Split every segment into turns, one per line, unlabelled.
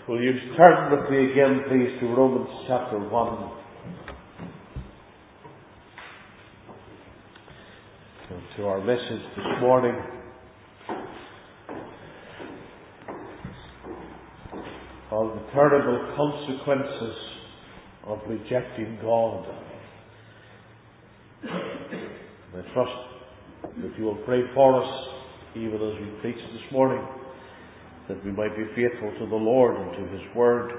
Will you turn with me again, please, to Romans chapter 1. And to our message this morning. On the terrible consequences of rejecting God. And I trust that you will pray for us, even as we preach this morning, that we might be faithful to the Lord and to His Word.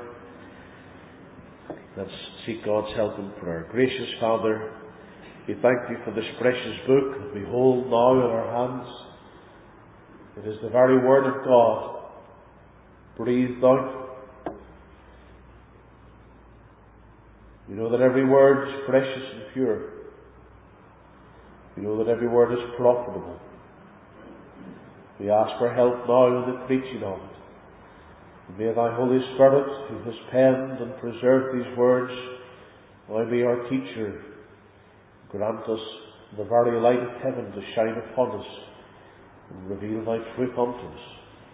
Let's seek God's help in prayer. Gracious Father, we thank Thee for this precious book that we hold now in our hands. It is the very Word of God, breathed out. We know that every word is precious and pure. We know that every word is profitable. We ask for help now in the preaching of it. And may Thy Holy Spirit, who has penned and preserved these words, now be our teacher. Grant us the very light of heaven to shine upon us and reveal Thy truth unto us.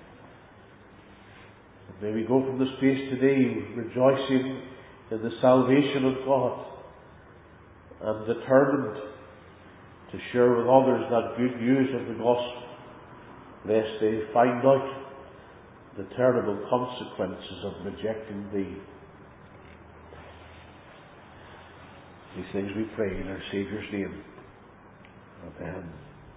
And may we go from this place today rejoicing in the salvation of God and determined to share with others that good news of the gospel, lest they find out the terrible consequences of rejecting Thee. These things we pray in our Saviour's name. Amen.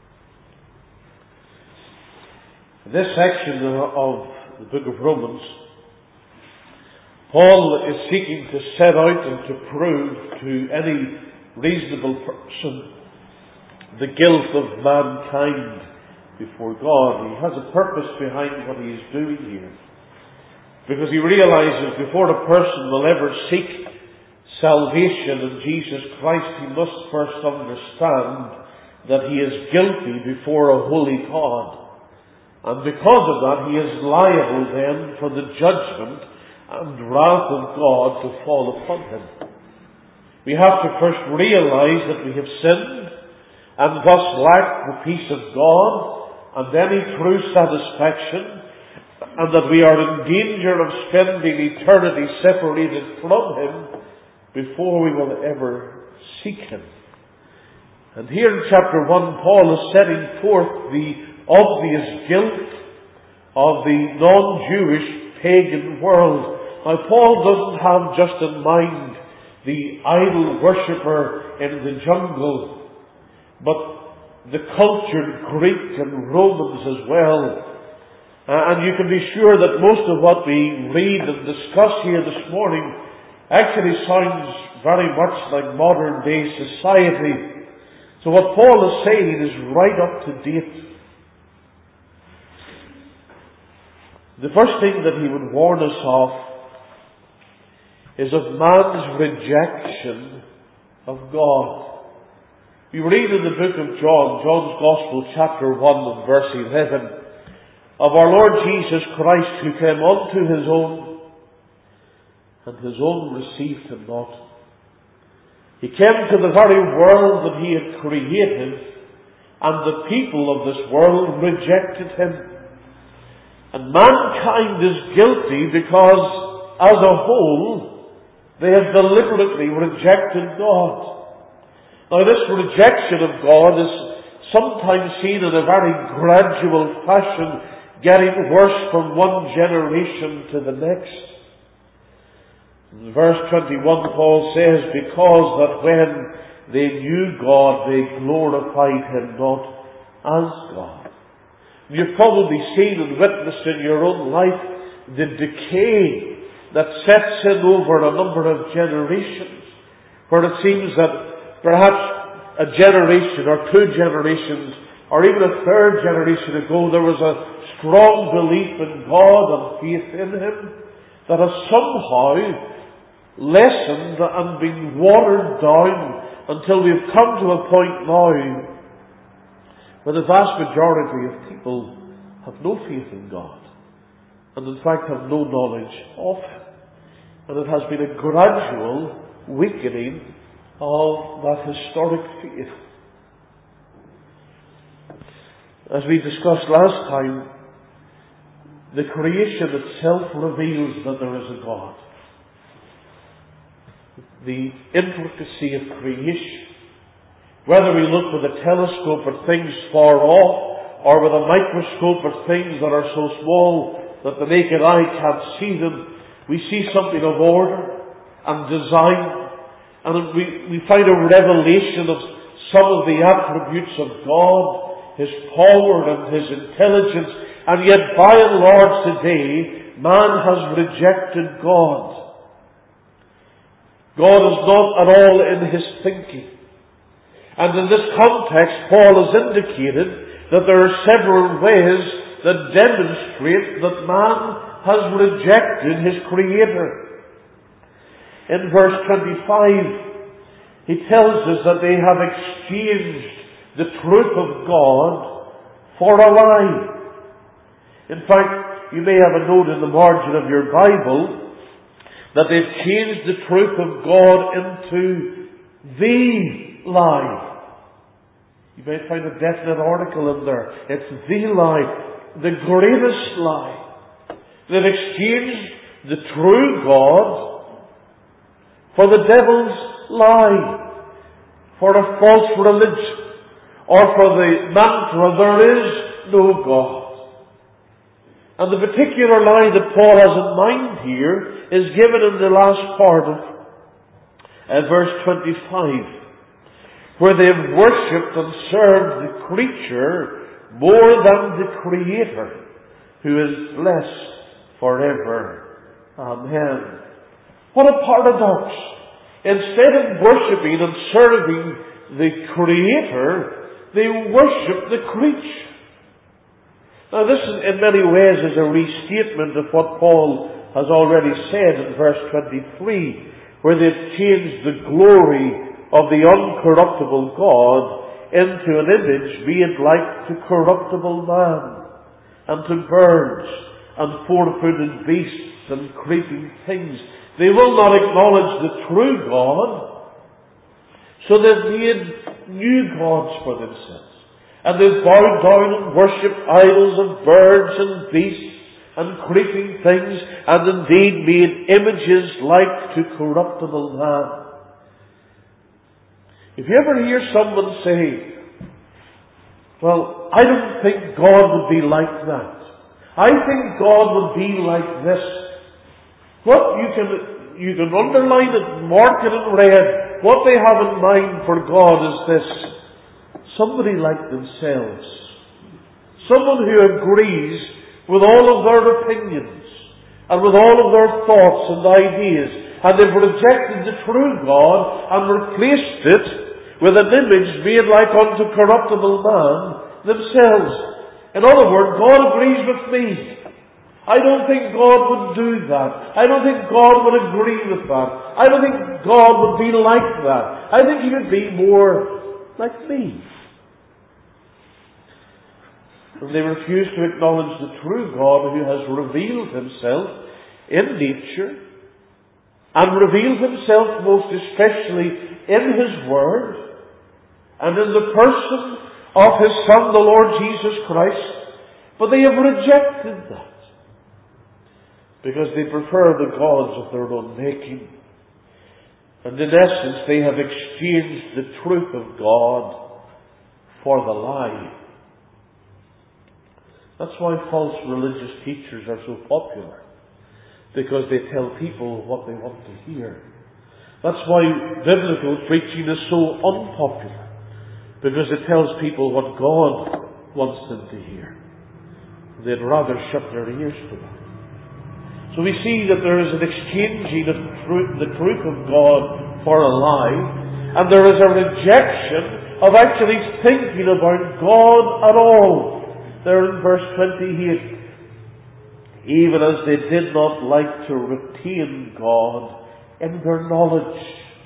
In this section of the book of Romans, Paul is seeking to set out and to prove to any reasonable person the guilt of mankind before God. He has a purpose behind what he is doing here. Because he realizes before a person will ever seek salvation in Jesus Christ, he must first understand that he is guilty before a holy God. And because of that, he is liable then for the judgment and wrath of God to fall upon him. We have to first realize that we have sinned and thus lack the peace of God and any true satisfaction, and that we are in danger of spending eternity separated from Him before we will ever seek Him. And here in chapter 1, Paul is setting forth the obvious guilt of the non-Jewish pagan world. Now, Paul doesn't have just in mind the idol worshipper in the jungle, but the cultured Greek and Romans as well. And you can be sure that most of what we read and discuss here this morning actually sounds very much like modern day society. So what Paul is saying is right up to date. The first thing that he would warn us of is of man's rejection of God. We read in the book of John, John's Gospel, chapter 1 and verse 11, of our Lord Jesus Christ, who came unto His own, and His own received Him not. He came to the very world that He had created, and the people of this world rejected Him. And mankind is guilty because, as a whole, they have deliberately rejected God. Now, this rejection of God is sometimes seen in a very gradual fashion, getting worse from one generation to the next. In verse 21, Paul says, because that when they knew God, they glorified Him not as God. You've probably seen and witnessed in your own life the decay that sets in over a number of generations, where it seems that perhaps a generation or two generations or even a third generation ago there was a strong belief in God and faith in Him that has somehow lessened and been watered down until we've come to a point now where the vast majority of people have no faith in God and in fact have no knowledge of Him. And it has been a gradual weakening of that historic faith. As we discussed last time, the creation itself reveals that there is a God. The intricacy of creation, whether we look with a telescope at things far off, or with a microscope at things that are so small that the naked eye can't see them, we see something of order and design, and we find a revelation of some of the attributes of God, His power and His intelligence, and yet by and large today, man has rejected God. God is not at all in his thinking. And in this context, Paul has indicated that there are several ways that demonstrate that man has rejected his Creator. In verse 25, he tells us that they have exchanged the truth of God for a lie. In fact, you may have a note in the margin of your Bible that they've changed the truth of God into the lie. You may find a definite article in there. It's the lie, the greatest lie. They've exchanged the true God for the devil's lie, for a false religion, or for the mantra, there is no God. And the particular lie that Paul has in mind here is given in the last part of verse 25, where they have worshipped and served the creature more than the Creator, who is blessed forever. Amen. What a paradox! Instead of worshipping and serving the Creator, they worship the creature. Now this, in many ways, is a restatement of what Paul has already said in verse 23, where they've changed the glory of the uncorruptible God into an image made like to corruptible man, and to birds, and four-footed beasts, and creeping things. They will not acknowledge the true God, so they've made new gods for themselves. And they've bowed down and worshipped idols of birds and beasts and creeping things, and indeed made images like to corruptible man. If you ever hear someone say, well, I don't think God would be like that. I think God would be like this. What you can underline it, mark it in red. What they have in mind for God is this: somebody like themselves. Someone who agrees with all of their opinions and with all of their thoughts and ideas. And they've rejected the true God and replaced it with an image made like unto corruptible man themselves. In other words, God agrees with me. I don't think God would do that. I don't think God would agree with that. I don't think God would be like that. I think He would be more like me. And they refuse to acknowledge the true God who has revealed Himself in nature and revealed Himself most especially in His Word and in the person of His Son, the Lord Jesus Christ. But they have rejected that because they prefer the gods of their own making. And in essence, they have exchanged the truth of God for the lie. That's why false religious teachers are so popular, because they tell people what they want to hear. That's why biblical preaching is so unpopular, because it tells people what God wants them to hear. They'd rather shut their ears to that. So we see that there is an exchanging of the truth of God for a lie, and there is a rejection of actually thinking about God at all. There in verse 28, even as they did not like to retain God in their knowledge.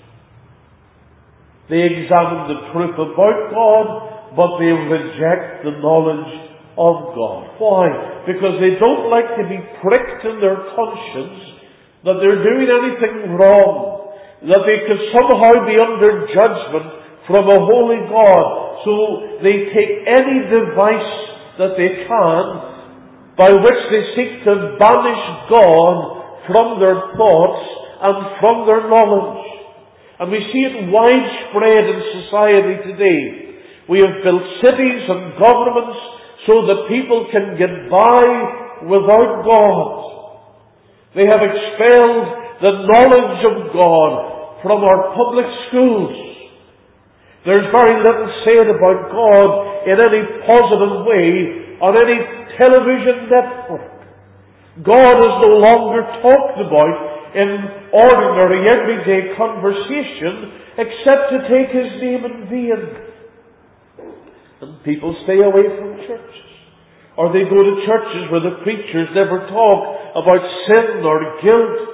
They examine the truth about God, but they reject the knowledge of God. Why? Because they don't like to be pricked in their conscience that they're doing anything wrong, that they could somehow be under judgment from a holy God. So they take any device that they can by which they seek to banish God from their thoughts and from their knowledge. And we see it widespread in society today. We have built cities and governments so that people can get by without God. They have expelled the knowledge of God from our public schools. There's very little said about God in any positive way on any television network. God is no longer talked about in ordinary, everyday conversation, except to take His name in vain. And people stay away from churches. Or they go to churches where the preachers never talk about sin or guilt.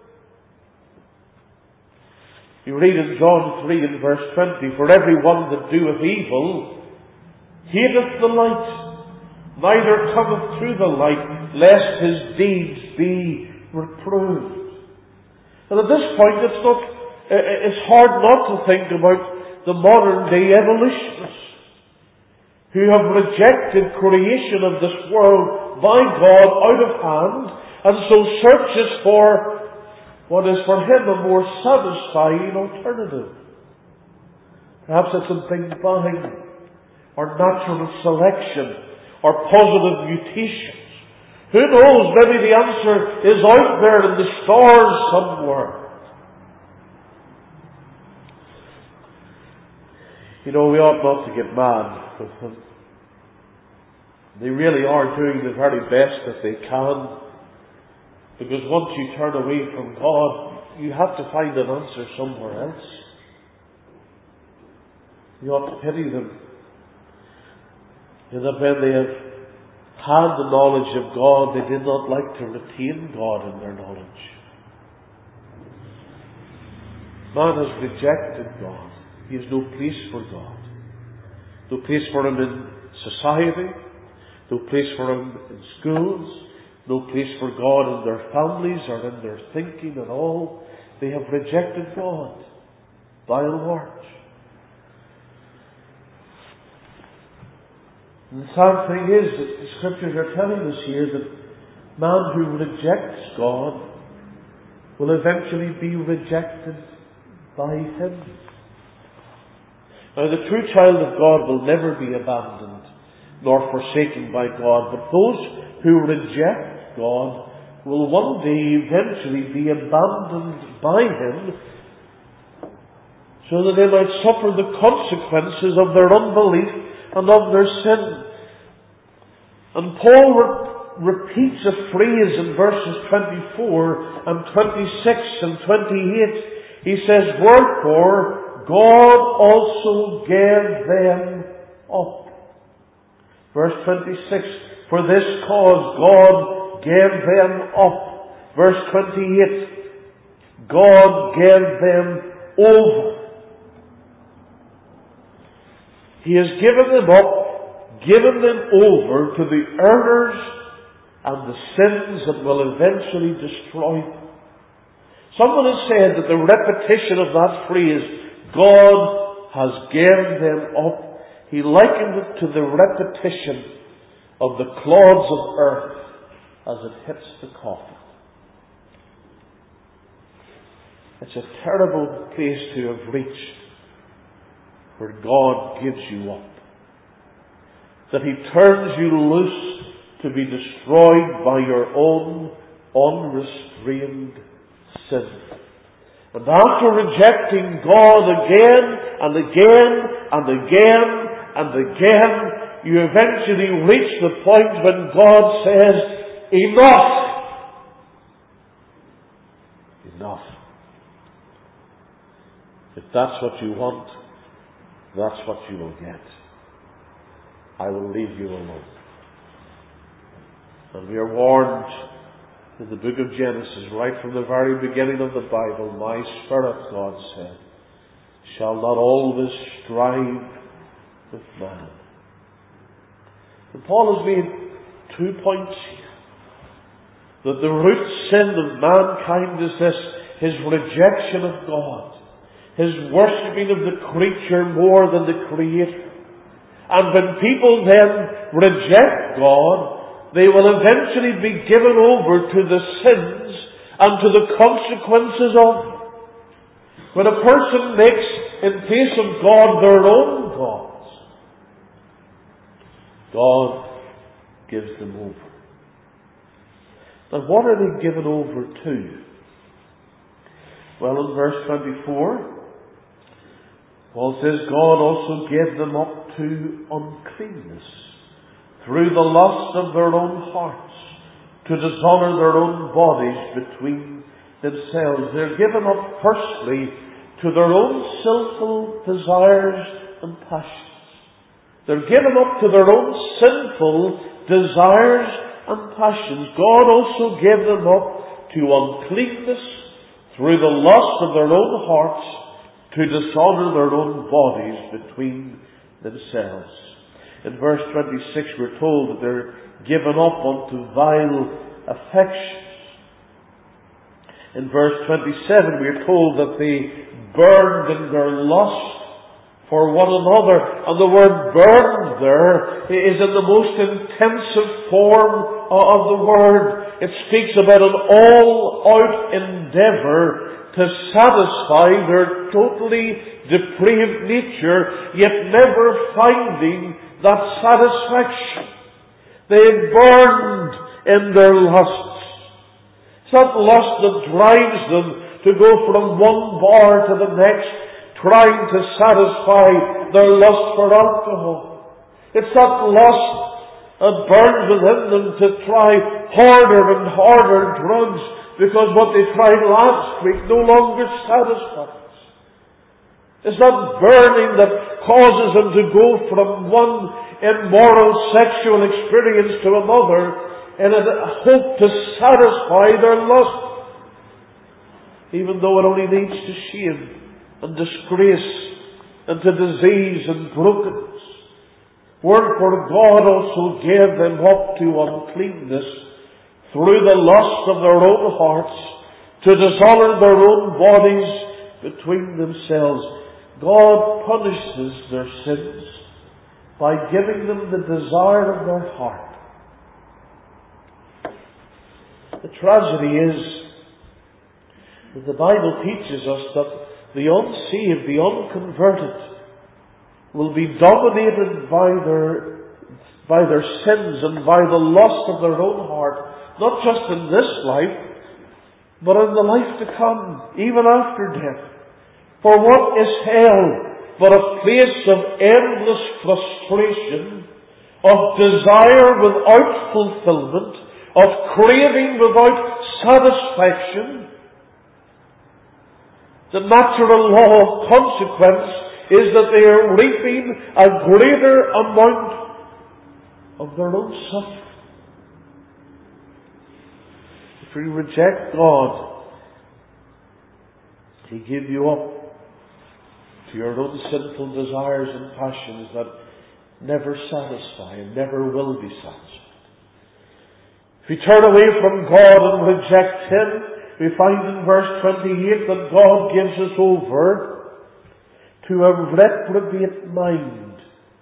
You read in John 3 and verse 20, "For every one that doeth evil hateth the light, neither cometh to the light, lest his deeds be reproved." And at this point, it's hard not to think about the modern day evolutionists who have rejected creation of this world by God out of hand, and so searches for what is for him a more satisfying alternative. Perhaps it's a Big Bang, or natural selection, or positive mutations. Who knows, maybe the answer is out there in the stars somewhere. We ought not to get mad with them. They really are doing the very best that they can. Because once you turn away from God, you have to find an answer somewhere else. You ought to pity them. And that when they have had the knowledge of God, they did not like to retain God in their knowledge. Man has rejected God. He has no place for God. No place for him in society. No place for him in schools. No place for God in their families or in their thinking at all. They have rejected God, by and large. And the sad thing is that the Scriptures are telling us here that man who rejects God will eventually be rejected by Him. Now, the true child of God will never be abandoned nor forsaken by God, but those who reject God will one day eventually be abandoned by Him, so that they might suffer the consequences of their unbelief and of their sin. And Paul repeats a phrase in verses 24 and 26 and 28. He says, "Wherefore God also gave them up." Verse 26, "For this cause God gave them up." Verse 28, "God gave them over." He has given them up, given them over to the errors and the sins that will eventually destroy them. Someone has said that the repetition of that phrase, "God has given them up," he likened it to the repetition of the clods of earth as it hits the coffin. It's a terrible place to have reached, where God gives you up. That He turns you loose to be destroyed by your own unrestrained sin. And after rejecting God again and again and again and again, you eventually reach the point when God says, "Enough! Enough." If that's what you want, that's what you will get. I will leave you alone. And we are warned in the book of Genesis, right from the very beginning of the Bible, "My spirit," God said, "shall not always strive with man." And Paul has made 2 points here. That the root sin of mankind is this: his rejection of God, his worshipping of the creature more than the Creator. And when people then reject God, they will eventually be given over to the sins and to the consequences of them. When a person makes, in place of God, their own gods, God gives them over. Now, what are they given over to? Well, in verse 24, Paul says, God also gave them up to uncleanness through the lust of their own hearts, to dishonor their own bodies between themselves. They're given up firstly to their own sinful desires and passions. They're given up to their own sinful desires and passions. God also gave them up to uncleanness through the lust of their own hearts, to dishonor their own bodies between themselves. In verse 26 we're told that they're given up unto vile affections. In verse 27 we're told that they burned in their lust for one another. And the word burned there is in the most intensive form of the word. It speaks about an all-out endeavour to satisfy their totally depraved nature, yet never finding that satisfaction. They burned in their lusts. It's not lust that drives them to go from one bar to the next, trying to satisfy their lust for alcohol. It's not lust that burns within them to try harder and harder drugs, because what they tried last week no longer satisfies. It's not burning that causes them to go from one immoral sexual experience to another in a hope to satisfy their lust, even though it only leads to shame and disgrace and to disease and brokenness. Wherefore God also gave them up to uncleanness through the lust of their own hearts, to dishonor their own bodies between themselves. God punishes their sins by giving them the desire of their heart. The tragedy is that the Bible teaches us that the unsaved, the unconverted, will be dominated by their sins and by the lust of their own heart, not just in this life, but in the life to come, even after death. For what is hell but a place of endless frustration, of desire without fulfillment, of craving without satisfaction? The natural law of consequence is that they are reaping a greater amount of their own suffering. If you reject God, He give you up to your own sinful desires and passions that never satisfy and never will be satisfied. If you turn away from God and reject Him, we find in verse 28 that God gives us over to a reprobate mind.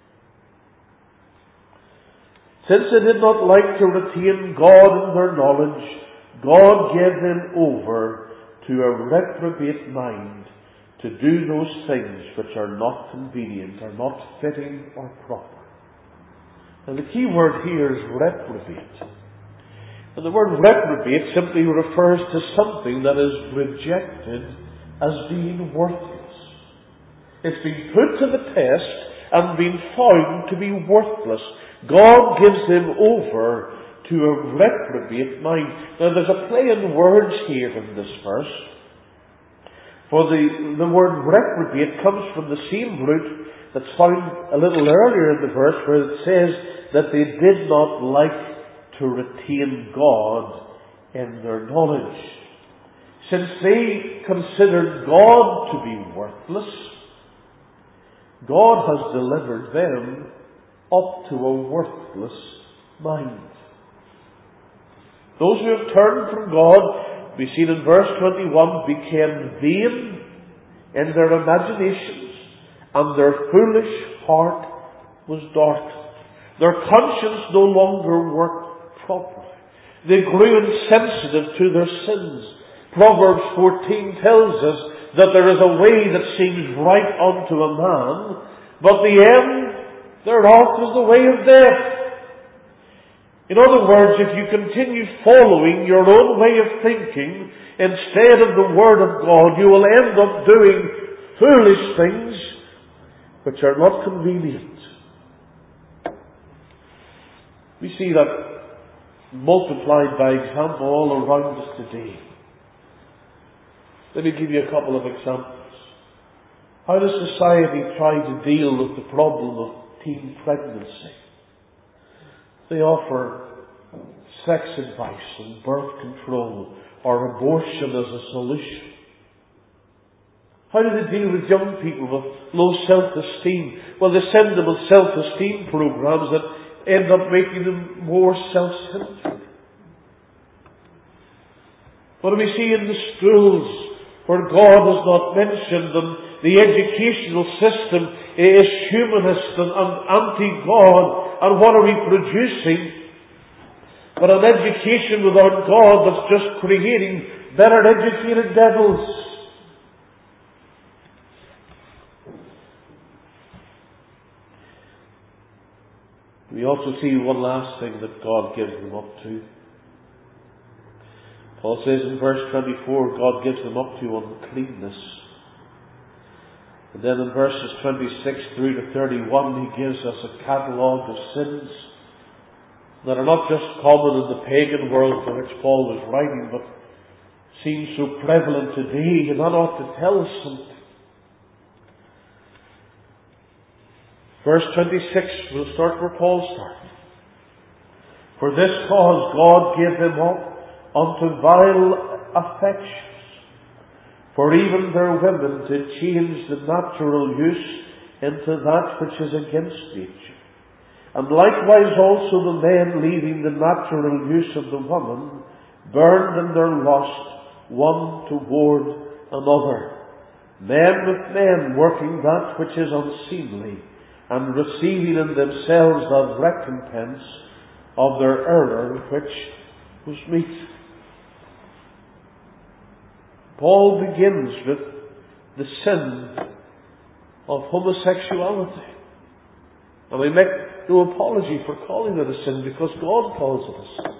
Since they did not like to retain God in their knowledge, God gave them over to a reprobate mind to do those things which are not convenient, are not fitting or proper. And the key word here is reprobate. And the word reprobate simply refers to something that is rejected as being worthless. It's been put to the test and been found to be worthless. God gives them over to a reprobate mind. Now there's a play in words here in this verse. For the word reprobate comes from the same root that's found a little earlier in the verse, where it says that they did not like to retain God in their knowledge. Since they considered God to be worthless, God has delivered them up to a worthless mind. Those who have turned from God, we see in verse 21, became vain in their imaginations, and their foolish heart was darkened. Their conscience no longer worked properly. They grew insensitive to their sins. Proverbs 14 tells us that there is a way that seems right unto a man, but the end thereof is the way of death. In other words, if you continue following your own way of thinking instead of the Word of God, you will end up doing foolish things which are not convenient. We see that multiplied by example all around us today. Let me give you a couple of examples. How does society try to deal with the problem of teen pregnancy? They offer sex advice and birth control or abortion as a solution. How do they deal with young people with low self-esteem? Well, they send them on self-esteem programs that end up making them more self-centered. What do we see in the schools where God has not mentioned them? The educational system is humanist and anti-God. And what are we producing? But an education without God that's just creating better educated devils. We also see one last thing that God gives them up to. Paul says in verse 24, God gives them up to uncleanness. And then in verses 26 through to 31, he gives us a catalogue of sins that are not just common in the pagan world for which Paul was writing, but seem so prevalent today, and that ought to tell us something. Verse 26, we'll start where Paul started. For this cause God gave them up unto vile affections, for even their women did change the natural use into that which is against nature. And likewise also the men, leaving the natural use of the woman, burned in their lust one toward another. Men with men, working that which is unseemly, and receiving in themselves the recompense of their error which was meet. Paul begins with the sin of homosexuality. And we make no apology for calling it a sin, because God calls it a sin.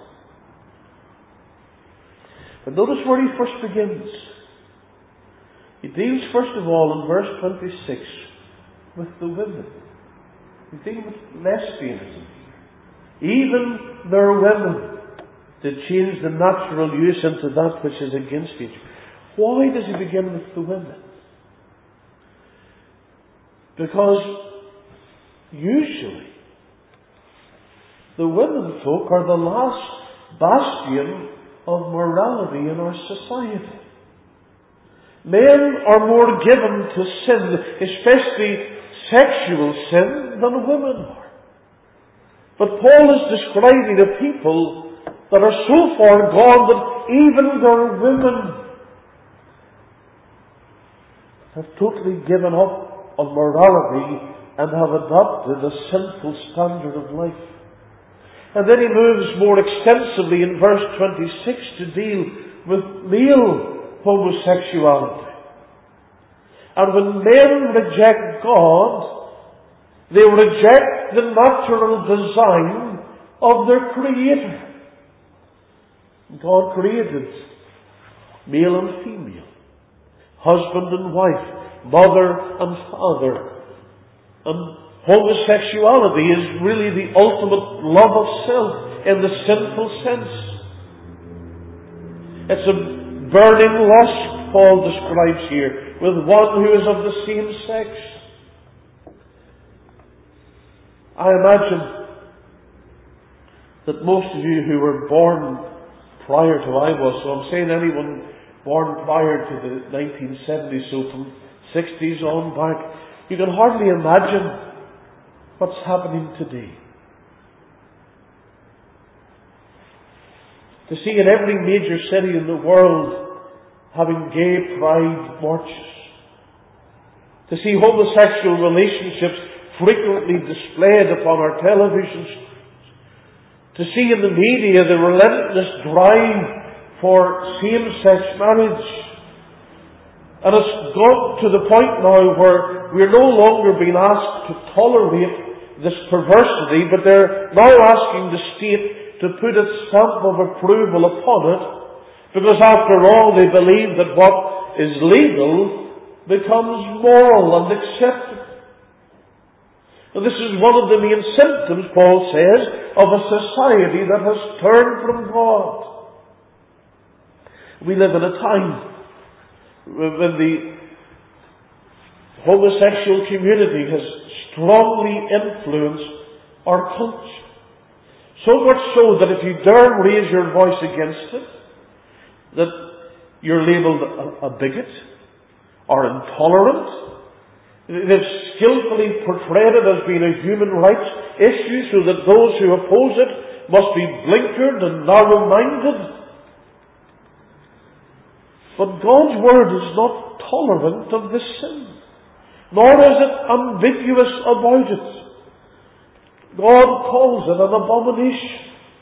But notice where he first begins. He deals first of all in verse 26 with the women. He's dealing with lesbianism. Even their women did change the natural use into that which is against nature. Why does he begin with the women? Because usually the women folk are the last bastion of morality in our society. Men are more given to sin, especially sexual sin, than women are. But Paul is describing a people that are so far gone that even their women have totally given up on morality and have adopted a sinful standard of life. And then he moves more extensively in verse 26 to deal with male homosexuality. And when men reject God, they reject the natural design of their Creator. God created male and female, husband and wife, mother and father. And homosexuality is really the ultimate love of self in the sinful sense. It's a burning lust, Paul describes here, with one who is of the same sex. I imagine that most of you who were born prior to I was, so I'm saying anyone born prior to the 1970s, so from 60s on back, you can hardly imagine what's happening today. To see in every major city in the world having gay pride marches. To see homosexual relationships frequently displayed upon our television screens. To see in the media the relentless drive for same-sex marriage. And it's got to the point now where we're no longer being asked to tolerate this perversity, but they're now asking the state to put its stamp of approval upon it, because after all they believe that what is legal becomes moral and accepted. And this is one of the main symptoms, Paul says, of a society that has turned from God. We live in a time when the homosexual community has strongly influenced our culture. So much so that if you dare raise your voice against it, that you're labelled a bigot or intolerant. They've skillfully portrayed it as being a human rights issue so that those who oppose it must be blinkered and narrow-minded. But God's Word is not tolerant of this sin, nor is it ambiguous about it. God calls it an abomination.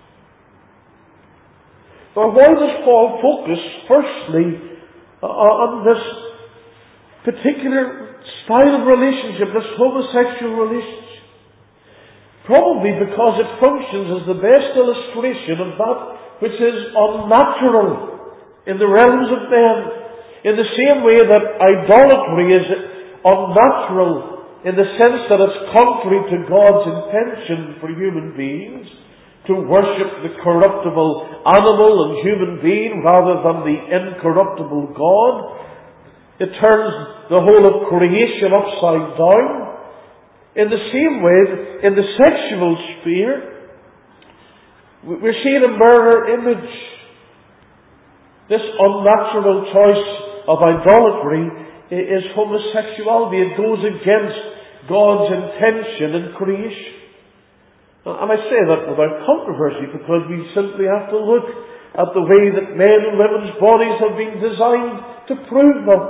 Now, why does Paul focus firstly on this particular style of relationship, this homosexual relationship? Probably because it functions as the best illustration of that which is unnatural in the realms of men. In the same way that idolatry is unnatural in the sense that it's contrary to God's intention for human beings to worship the corruptible animal and human being rather than the incorruptible God. It turns the whole of creation upside down. In the same way, in the sexual sphere, we're seeing a mirror image. This unnatural choice of idolatry is homosexuality. It goes against God's intention in creation. And I say that without controversy because we simply have to look at the way that men and women's bodies have been designed to prove that.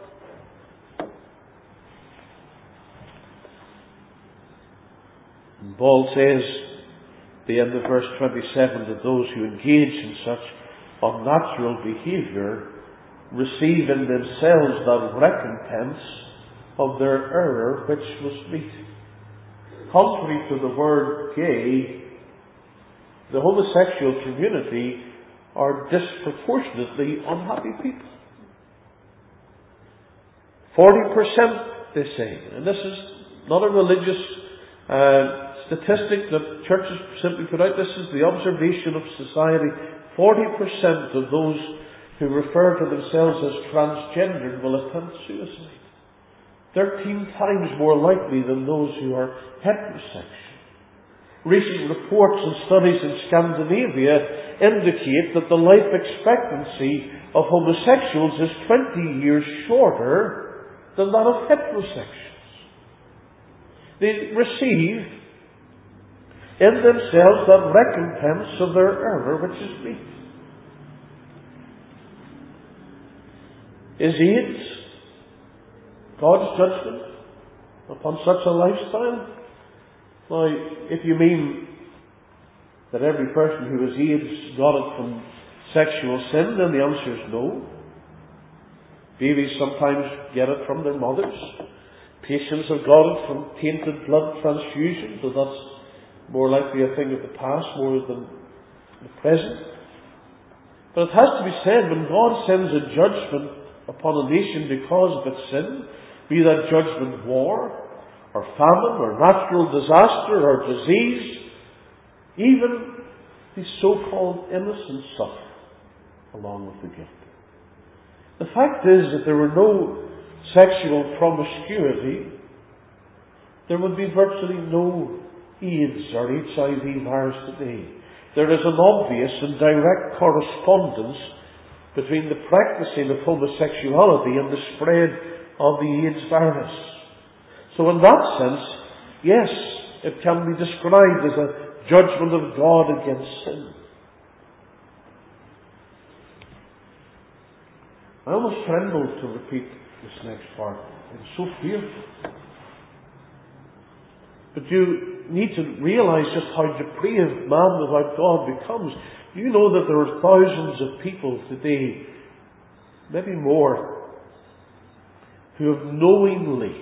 And Paul says, at the end of verse 27, that those who engage in such unnatural behaviour receive in themselves that recompense of their error which was meet. Contrary to the word gay, the homosexual community are disproportionately unhappy people. 40%, they say, and this is not a religious statistic that churches simply put out. This is the observation of society. 40% of those who refer to themselves as transgendered will attempt suicide. 13 times more likely than those who are heterosexual. Recent reports and studies in Scandinavia indicate that the life expectancy of homosexuals is 20 years shorter than that of heterosexuals. They receive in themselves that recompense of their error which is meet. Is AIDS God's judgment upon such a lifestyle? Now, if you mean that every person who has AIDS got it from sexual sin, then the answer is no. Babies sometimes get it from their mothers. Patients have got it from tainted blood transfusion, so that's more likely a thing of the past more than the present. But it has to be said, when God sends a judgment upon a nation because of its sin, be that judgment war, or famine, or natural disaster, or disease, even the so-called innocent suffer along with the guilty. The fact is that there were no sexual promiscuity, there would be virtually no AIDS or HIV virus today. There is an obvious and direct correspondence between the practicing of homosexuality and the spread of the AIDS virus. So in that sense, yes, it can be described as a judgment of God against sin. I almost tremble to repeat this next part. It's so fearful. But you need to realize just how depraved man without God becomes. You know that there are thousands of people today, maybe more, who have knowingly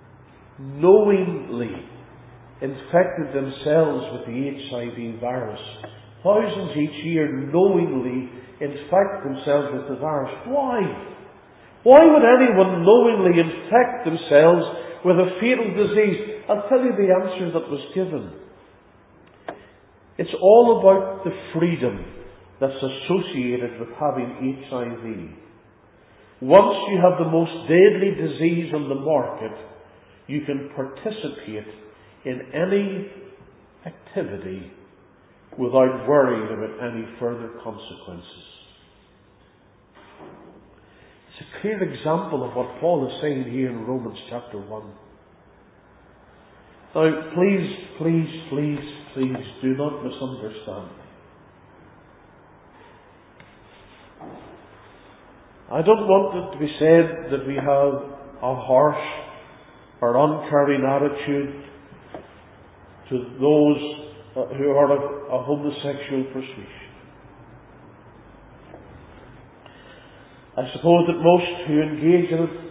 infected themselves with the HIV virus. Thousands each year knowingly infect themselves with the virus. Why? Why would anyone knowingly infect themselves with a fatal disease? I'll tell you the answer that was given. It's all about the freedom that's associated with having HIV. Once you have the most deadly disease on the market, you can participate in any activity without worrying about any further consequences. It's a clear example of what Paul is saying here in Romans chapter 1. Now, please do not misunderstand me. I don't want it to be said that we have a harsh or uncaring attitude to those who are of a homosexual persuasion. I suppose that most who engage in it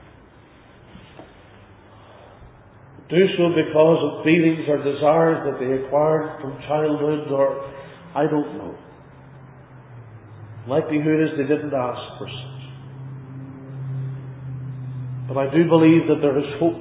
do so because of feelings or desires that they acquired from childhood, or I don't know. Likelihood is they didn't ask for such. But I do believe that there is hope,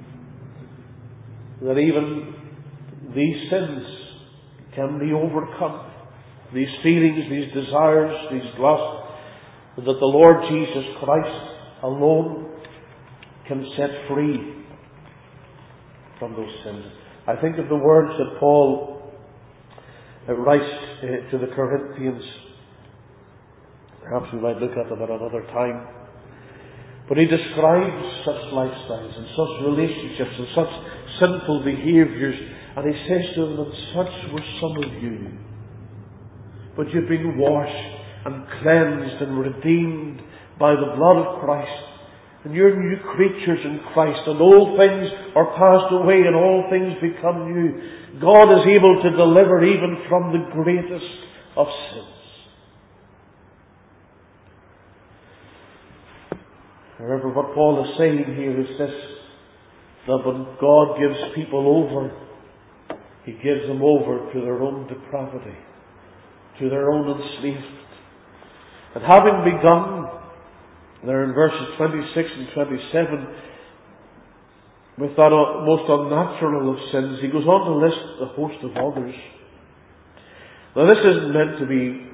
that even these sins can be overcome, these feelings, these desires, these lusts, that the Lord Jesus Christ alone can set free from those sins. I think of the words that Paul writes to the Corinthians. Perhaps we might look at them at another time. But he describes such lifestyles and such relationships and such sinful behaviours, and he says to them, "And such were some of you. But you've been washed and cleansed and redeemed by the blood of Christ. And you're new creatures in Christ, and old things are passed away and all things become new." God is able to deliver even from the greatest of sins. However, what Paul is saying here is this, that when God gives people over, He gives them over to their own depravity, to their own enslavement. And having begun, there in verses 26 and 27, with that most unnatural of sins, he goes on to list a host of others. Now this isn't meant to be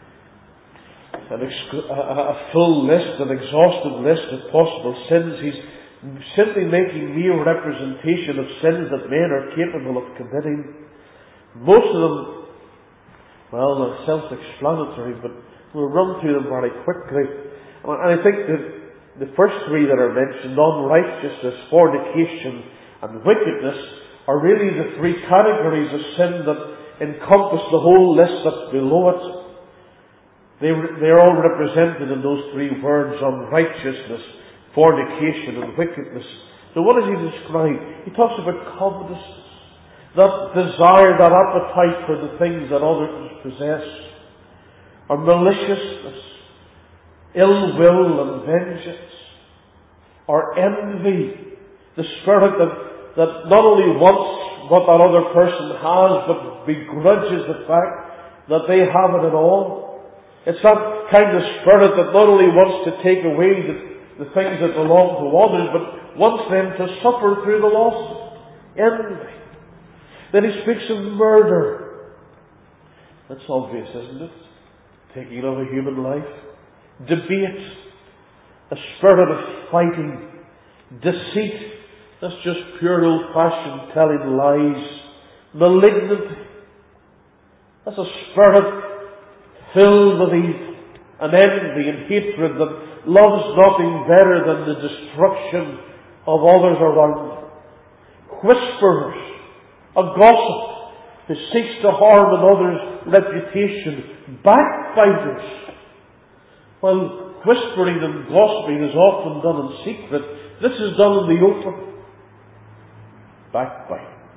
a full list, an exhaustive list of possible sins. He's simply making mere representation of sins that men are capable of committing. Most of them, well, they're self-explanatory, but we'll run through them very quickly. And I think that the first three that are mentioned, unrighteousness, fornication, and wickedness, are really the three categories of sin that encompass the whole list that's below it. They're all represented in those three words: unrighteousness, fornication, and wickedness. So what does he describe? He talks about covetousness, that desire, that appetite for the things that others possess, or maliciousness, ill will and vengeance, or envy, the spirit that not only wants what that other person has, but begrudges the fact that they have it at all. It's that kind of spirit that not only wants to take away the things that belong to others, but wants them to suffer through the loss. Envy. Then he speaks of murder. That's obvious, isn't it? Taking of a human life. Debate. A spirit of fighting. Deceit. That's just pure old-fashioned telling lies. Malignity. That's a spirit filled with evil and envy and hatred that loves nothing better than the destruction of others around them. Whisperers, a gossip who seeks to harm another's reputation. Backbiters. While whispering and gossiping is often done in secret, this is done in the open. Backbiting.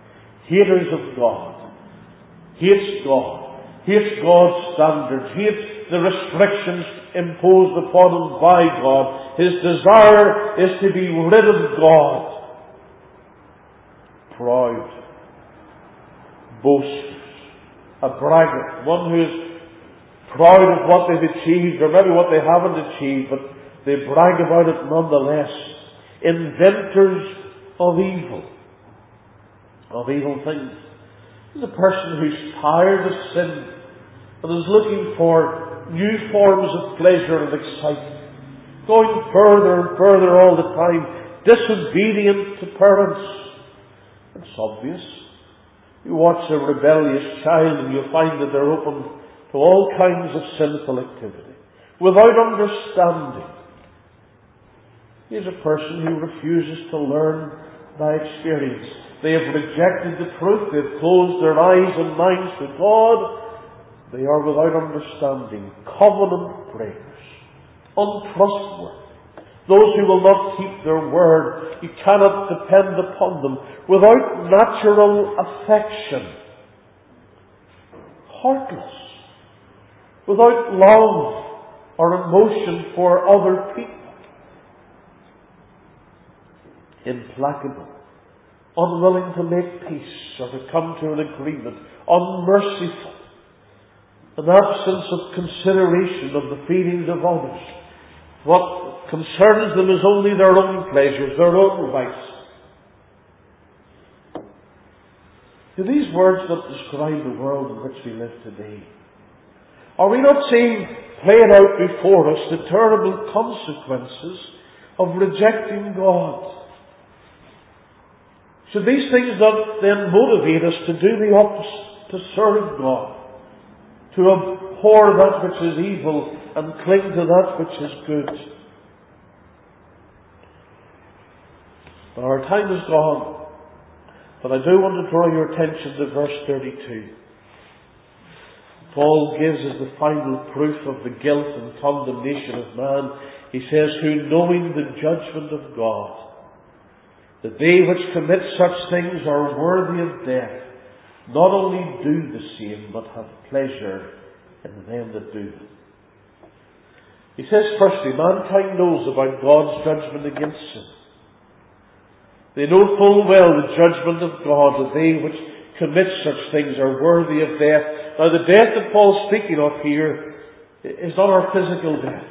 haters of God, hates God, hates God's standards, hates the restrictions imposed upon him by God. His desire is to be rid of God. Proud, boasters, a braggart, one who is proud of what they've achieved, or maybe what they haven't achieved, but they brag about it nonetheless. Inventors of evil things. This is a person who's tired of sin and is looking for new forms of pleasure and excitement, going further and further all the time, disobedient to parents. It's obvious. You watch a rebellious child and you'll find that they're open to all kinds of sinful activity without understanding. He's a person who refuses to learn by experience. They have rejected the truth. They've closed their eyes and minds to God. They are without understanding. Covenant breakers. Untrustworthy. Those who will not keep their word. You cannot depend upon them. Without natural affection. Heartless. Without love or emotion for other people. Implacable. Unwilling to make peace or to come to an agreement. Unmerciful. An absence of consideration of the feelings of others. What concerns them is only their own pleasures, their own rights. Do these words not describe the world in which we live today? Are we not seeing played out before us the terrible consequences of rejecting God? Should these things not then motivate us to do the opposite, to serve God, to abhor that which is evil and cling to that which is good? Now, our time is gone, but I do want to draw your attention to verse 32. Paul gives us the final proof of the guilt and condemnation of man. He says, who knowing the judgment of God, that they which commit such things are worthy of death, not only do the same, but have pleasure in them that do them. He says, firstly, mankind knows about God's judgment against sin. They know full well the judgment of God, that they which commit such things are worthy of death. Now, the death that Paul's speaking of here is not our physical death.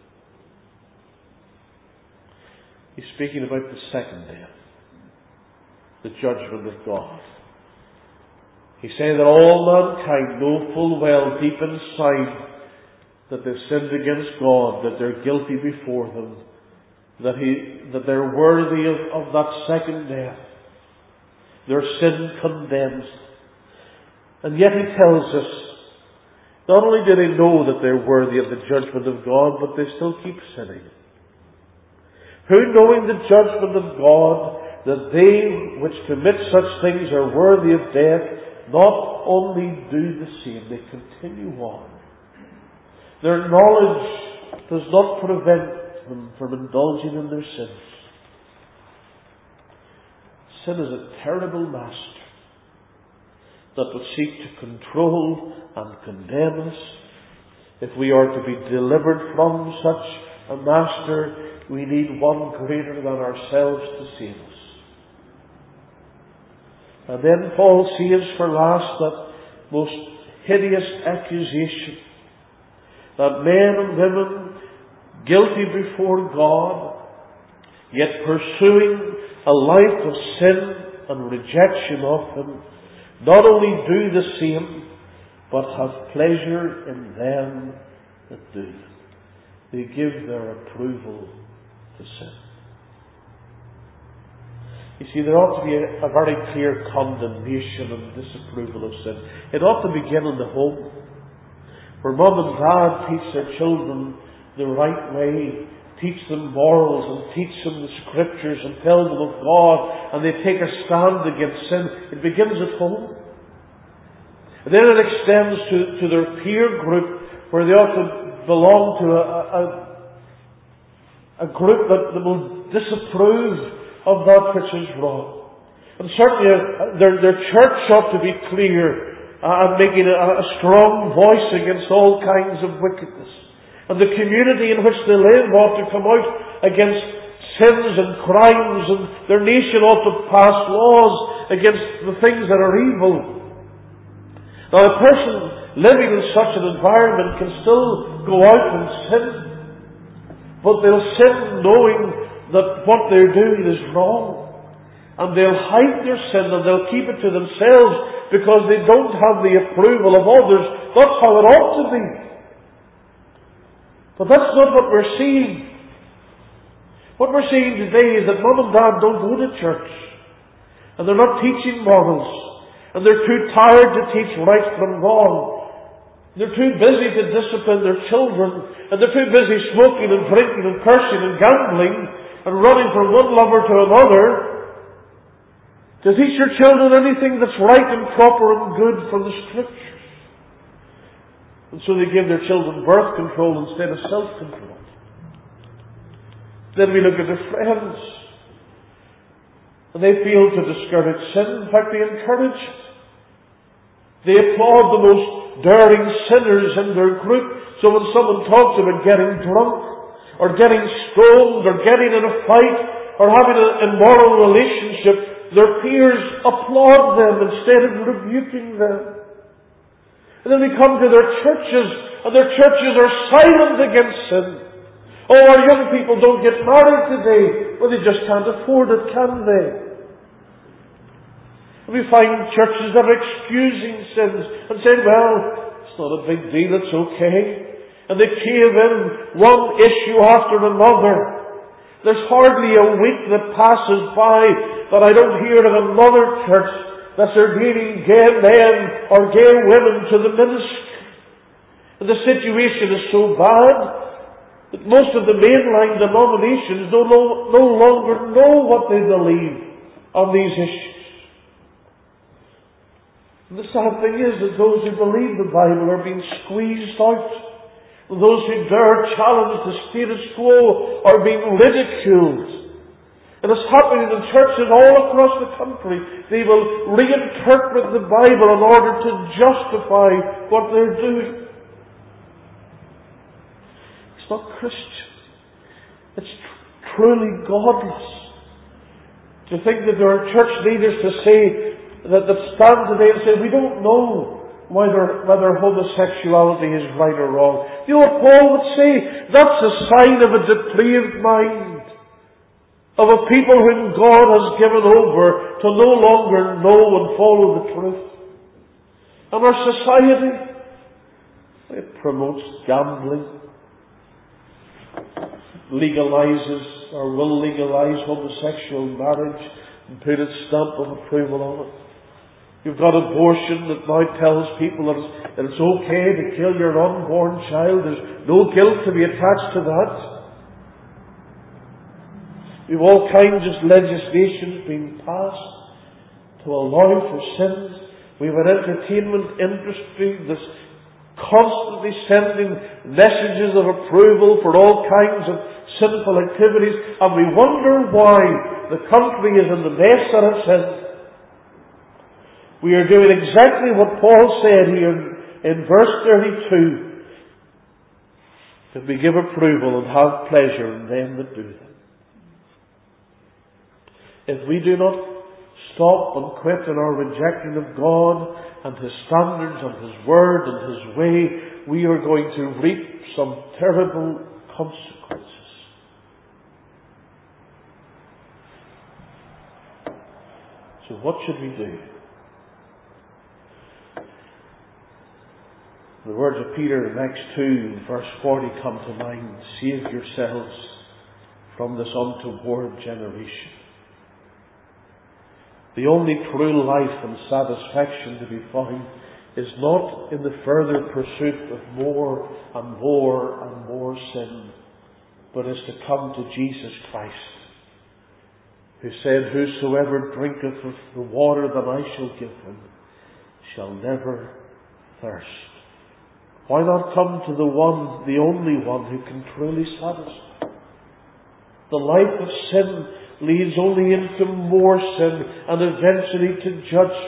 He's speaking about the second death, the judgment of God. He's saying that all mankind know full well deep inside that they've sinned against God, that they're guilty before Him, that they're worthy of that second death. Their sin condemns. And yet He tells us, not only do they know that they're worthy of the judgment of God, but they still keep sinning. Who, knowing the judgment of God, that they which commit such things are worthy of death, not only do the same, they continue on. Their knowledge does not prevent them from indulging in their sins. Sin is a terrible master that will seek to control and condemn us. If we are to be delivered from such a master, we need one greater than ourselves to save us. And then Paul says for last that most hideous accusation that men and women guilty before God, yet pursuing a life of sin and rejection of Him, not only do the same, but have pleasure in them that do them. They give their approval to sin. You see, there ought to be a very clear condemnation and disapproval of sin. It ought to begin in the home, where mum and dad teach their children the right way, teach them morals and teach them the Scriptures and tell them of God, and they take a stand against sin. It begins at home. And then it extends to their peer group, where they ought to belong to a group that will disapprove of that which is wrong. And certainly their church ought to be clear and making a strong voice against all kinds of wickedness. And the community in which they live ought to come out against sins and crimes, and their nation ought to pass laws against the things that are evil. Now, a person living in such an environment can still go out and sin, but they'll sin knowing that what they're doing is wrong. And they'll hide their sin and they'll keep it to themselves because they don't have the approval of others. That's how it ought to be. But that's not what we're seeing. What we're seeing today is that Mum and Dad don't go to church. And they're not teaching morals. And they're too tired to teach right from wrong. They're too busy to discipline their children. And they're too busy smoking and drinking and cursing and gambling and running from one lover to another to teach your children anything that's right and proper and good from the Scriptures. And so they give their children birth control instead of self-control. Then we look at their friends. And they fail to discourage sin. In fact, they encourage it. They applaud the most daring sinners in their group. So when someone talks about getting drunk, or getting stoned, or getting in a fight, or having an immoral relationship, their peers applaud them instead of rebuking them. And then we come to their churches, and their churches are silent against sin. Oh, our young people don't get married today. Well, they just can't afford it, can they? And we find churches that are excusing sins and saying, well, it's not a big deal, it's okay. And they cave in one issue after another. There's hardly a week that passes by that I don't hear of another church that's ordaining gay men or gay women to the ministry. And the situation is so bad that most of the mainline denominations no longer know what they believe on these issues. And the sad thing is that those who believe the Bible are being squeezed out. Those who dare challenge the status quo are being ridiculed. And it's happening in churches all across the country. They will reinterpret the Bible in order to justify what they're doing. It's not Christian. It's truly godless. To think that there are church leaders to say that stand today and say, we don't know whether homosexuality is right or wrong. You know what Paul would say? That's a sign of a depraved mind. Of a people whom God has given over to no longer know and follow the truth. And our society, it promotes gambling. Legalizes or will legalize homosexual marriage and put its stamp of approval on it. You've got abortion that now tells people that it's okay to kill your unborn child. There's no guilt to be attached to that. We've all kinds of legislation being passed to allow for sins. We have an entertainment industry that's constantly sending messages of approval for all kinds of sinful activities, and we wonder why the country is in the mess that it's in. We are doing exactly what Paul said here in verse 32. That we give approval and have pleasure in them that do them. If we do not stop and quit in our rejecting of God and His standards and His Word and His way, we are going to reap some terrible consequences. So what should we do? The words of Peter in Acts 2, verse 40 come to mind. Save yourselves from this untoward generation. The only true life and satisfaction to be found is not in the further pursuit of more and more and more sin, but is to come to Jesus Christ, who said, whosoever drinketh of the water that I shall give him shall never thirst. Why not come to the one, the only one who can truly satisfy? The life of sin leads only into more sin and eventually to judgment.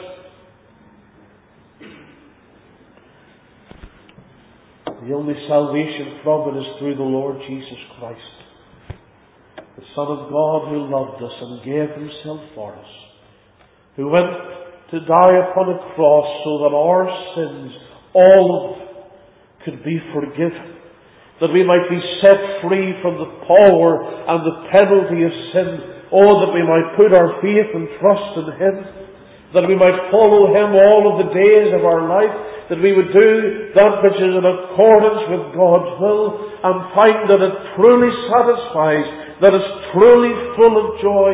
The only salvation from it is through the Lord Jesus Christ, the Son of God who loved us and gave Himself for us, who went to die upon a cross so that our sins, all of them, could be forgiven, that we might be set free from the power and the penalty of sin, that we might put our faith and trust in Him, that we might follow Him all of the days of our life, that we would do that which is in accordance with God's will, and find that it truly satisfies, that it's truly full of joy.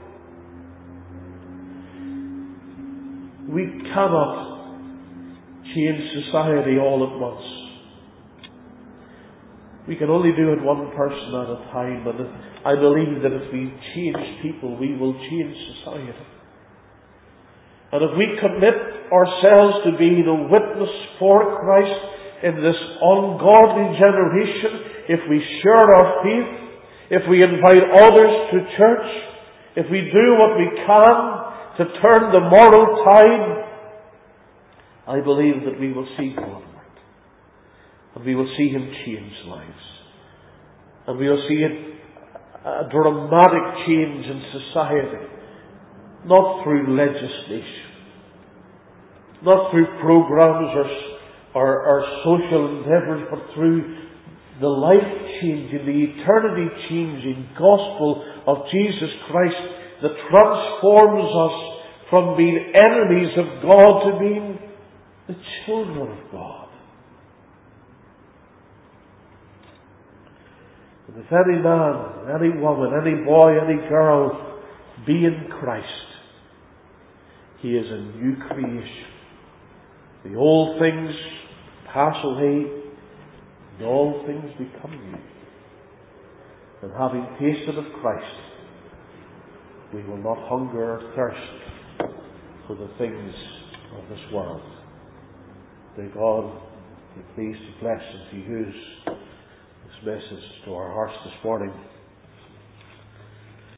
We cannot change society all at once. We can only do it one person at a time, and I believe that if we change people, we will change society. And if we commit ourselves to being a witness for Christ in this ungodly generation, if we share our faith, if we invite others to church, if we do what we can to turn the moral tide, I believe that we will see God work. And we will see Him change lives. And we will see a dramatic change in society. Not through legislation, not through programs or social endeavours, but through the life-changing, the eternity-changing gospel of Jesus Christ that transforms us from being enemies of God to being the children of God. And if any man, any woman, any boy, any girl be in Christ, he is a new creation. The old things pass away, and all things become new. And having tasted of Christ, we will not hunger or thirst for the things of this world. May God be pleased to bless and to use this message to our hearts this morning.